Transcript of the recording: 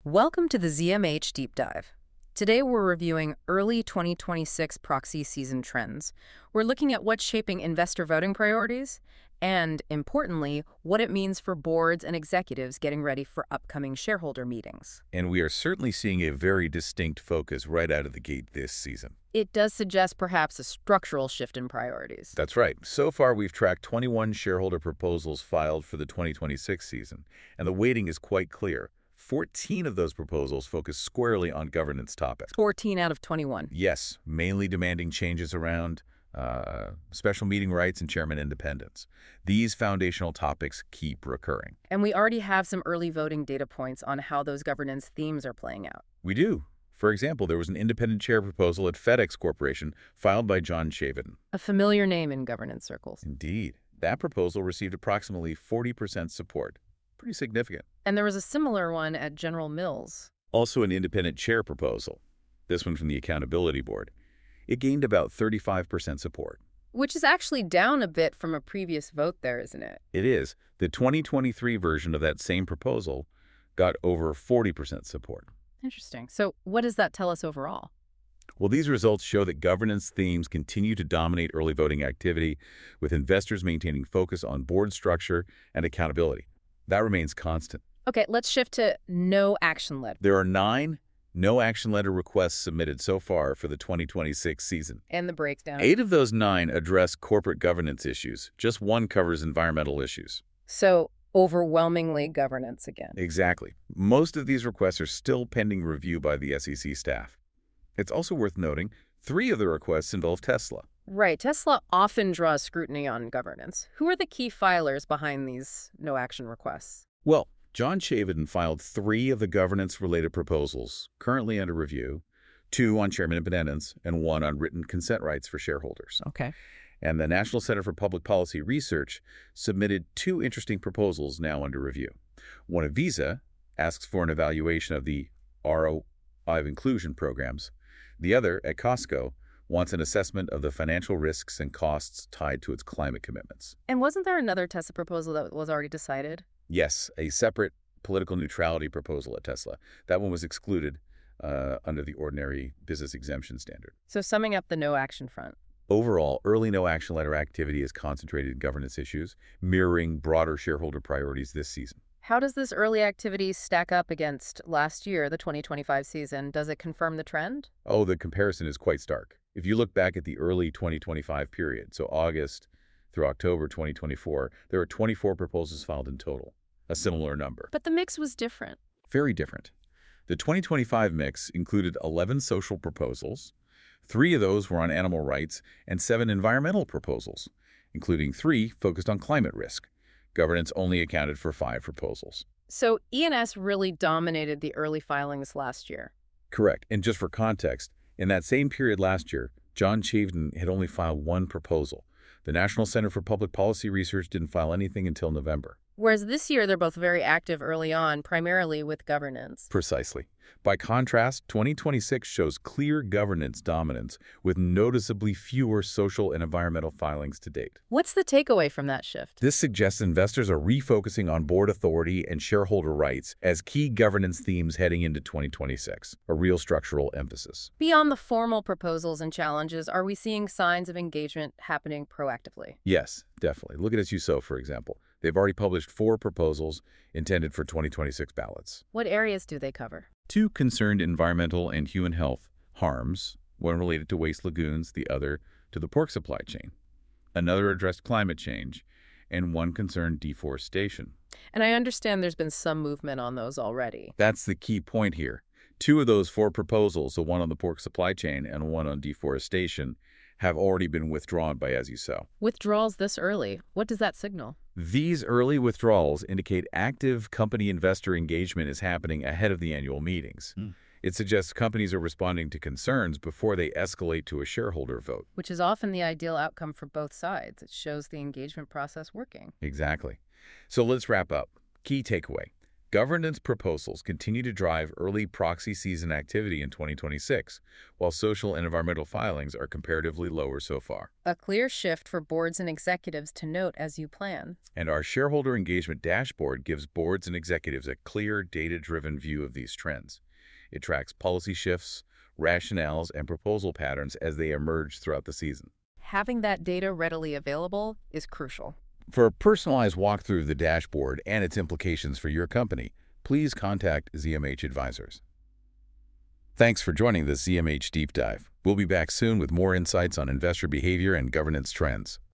Welcome to the ZMH Deep Dive. Today we're reviewing early 2026 proxy season trends. We're looking at what's shaping investor voting priorities and, importantly, what it means for boards and executives getting ready for upcoming shareholder meetings. And we are certainly seeing a very distinct focus right out of the gate this season. It does suggest perhaps a structural shift in priorities. That's right. So far, we've tracked 21 shareholder proposals filed for the 2026 season, and the weighting is quite clear. 14 of those proposals focus squarely on governance topics. 14 out of 21. Yes, mainly demanding changes around special meeting rights and chairman independence. These foundational topics keep recurring. And we already have some early voting data points on how those governance themes are playing out. We do. For example, there was an independent chair proposal at FedEx Corporation filed by John Chevedden. A familiar name in governance circles. Indeed. That proposal received approximately 40% support. Pretty significant. And there was a similar one at General Mills. Also an independent chair proposal, this one from the Accountability Board. It gained about 35% support. Which is actually down a bit from a previous vote there, isn't it? It is. The 2023 version of that same proposal got over 40% support. Interesting. So what does that tell us overall? Well, these results show that governance themes continue to dominate early voting activity, with investors maintaining focus on board structure and accountability. That remains constant. Okay, let's shift to no action letter. There are 9 no-action letter requests submitted so far for the 2026 season. And the breakdown. 8 of those 9 address corporate governance issues. Just 1 covers environmental issues. So overwhelmingly governance again. Exactly. Most of these requests are still pending review by the SEC staff. It's also worth noting 3 of the requests involve Tesla. Right. Tesla often draws scrutiny on governance. Who are the key filers behind these no-action requests? Well, John Chevedden filed 3 of the governance-related proposals currently under review, 2 on chairman independence and 1 on written consent rights for shareholders. Okay. And the National Center for Public Policy Research submitted 2 interesting proposals now under review. One at Visa asks for an evaluation of the ROI of inclusion programs. The other, at Costco, wants an assessment of the financial risks and costs tied to its climate commitments. And wasn't there another Tesla proposal that was already decided? Yes, a separate political neutrality proposal at Tesla. That one was excluded under the ordinary business exemption standard. So summing up the no-action front. Overall, early no-action letter activity is concentrated in governance issues, mirroring broader shareholder priorities this season. How does this early activity stack up against last year, the 2025 season? Does it confirm the trend? Oh, the comparison is quite stark. If you look back at the early 2025 period, so August through October 2024, there were 24 proposals filed in total, a similar number. But the mix was different. Very different. The 2025 mix included 11 social proposals, 3 of those were on animal rights, and 7 environmental proposals, including 3 focused on climate risk. Governance only accounted for 5 proposals. So E&S really dominated the early filings last year. Correct. And just for context, in that same period last year, John Chevedden had only filed 1 proposal. The National Center for Public Policy Research didn't file anything until November. Whereas this year, they're both very active early on, primarily with governance. Precisely. By contrast, 2026 shows clear governance dominance with noticeably fewer social and environmental filings to date. What's the takeaway from that shift? This suggests investors are refocusing on board authority and shareholder rights as key governance themes heading into 2026, a real structural emphasis. Beyond the formal proposals and challenges, are we seeing signs of engagement happening proactively? Yes, definitely. Look at SUSO, for example. They've already published 4 proposals intended for 2026 ballots. What areas do they cover? 2 concerned environmental and human health harms, one related to waste lagoons, the other to the pork supply chain. Another addressed climate change, and 1 concerned deforestation. And I understand there's been some movement on those already. That's the key point here. 2 of those 4 proposals, the one on the pork supply chain and one on deforestation, have already been withdrawn by SUSO. Withdrawals this early, what does that signal? These early withdrawals indicate active company investor engagement is happening ahead of the annual meetings. It suggests companies are responding to concerns before they escalate to a shareholder vote. Which is often the ideal outcome for both sides. It shows the engagement process working. Exactly. So let's wrap up. Key takeaway. Governance proposals continue to drive early proxy season activity in 2026, while social and environmental filings are comparatively lower so far. A clear shift for boards and executives to note as you plan. And our shareholder engagement dashboard gives boards and executives a clear, data-driven view of these trends. It tracks policy shifts, rationales, and proposal patterns as they emerge throughout the season. Having that data readily available is crucial. For a personalized walkthrough of the dashboard and its implications for your company, please contact ZMH Advisors. Thanks for joining the ZMH Deep Dive. We'll be back soon with more insights on investor behavior and governance trends.